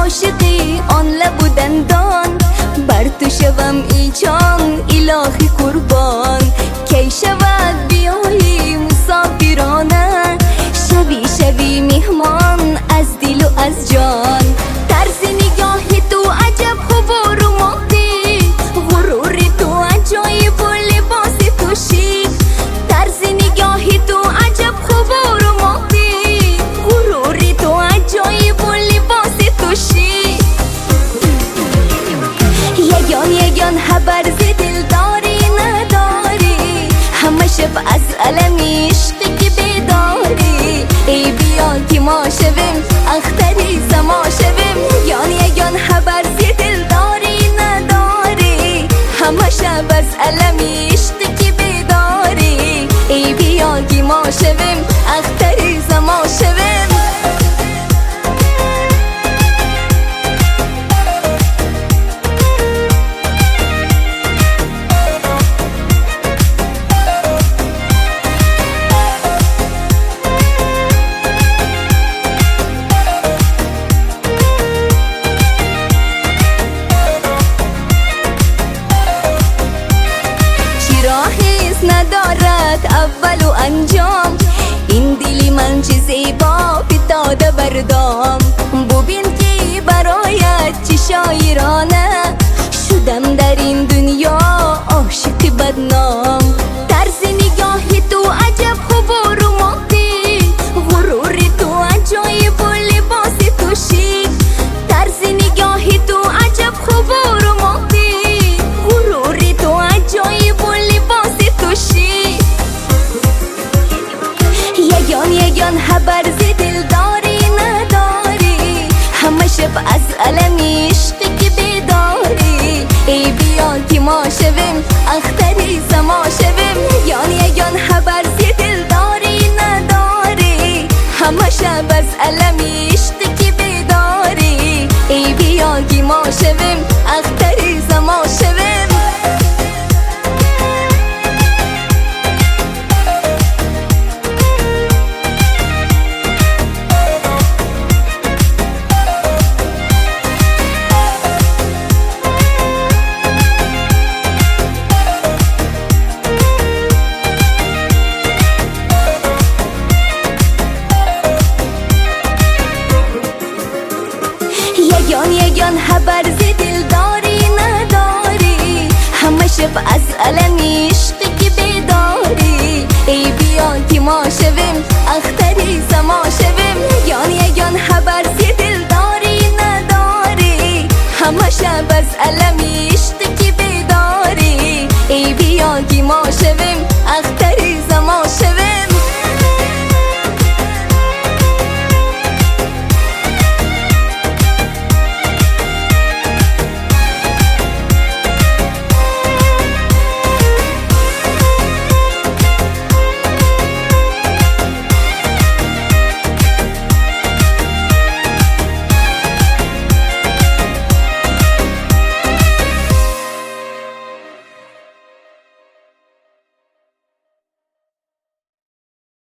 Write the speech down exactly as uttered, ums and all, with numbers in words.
عاشقی آن لب و دندان، بر تو شوم ای جان الهی قربان. کی شود بیایی مسافرانه، شوی شوی میهمان از دل و از جان. طرز نگاه تو عجب خوب و رومانتیک، غرور تو عجایب و لباس تو شیک. طرز نگاه تو عجب خوب و رومانتیک، غرور تو عجایب و لباس تو شیک. یگان یگان خبر ز دل داری نداری، همه شب از علم عشقی که بیداری. ای بیا که ما شویم اختری سما شویم، یان یگان خبر ز دل داری نداری، همه شب از علم عشقی که بیداری. ای بیا که ما شویم اختری سما شویم. راهیست ندارد اول و انجام، این دلی من چه زیبا فتاده بردام. ببین که برایت چه شاعرانه، شدم در این دنیا عاشق بدنام. طرز نگاه تو عجب خوب و رومانتیک، غرور تو عجایب و لباس تو شیک. طرز نگاه تو عجب خوب و رومانتیک، غرور تو عجایب و لباس تو شیک. یگان یگان خبر ز دل داری نداری، همه شب از علم عشقی که بیداری. ای بیا که ما شویم اختری سما شویم، یان یگان خبر ز دل داری نداری، همه شب از علم عشقی که بیداری. ای بیا که ما شویم اختری سما شویم. یگان یگان خبر ز دل داری نداری، همه شب از علم عشقی که بیداری. ای بیا که ما شویم اختری سما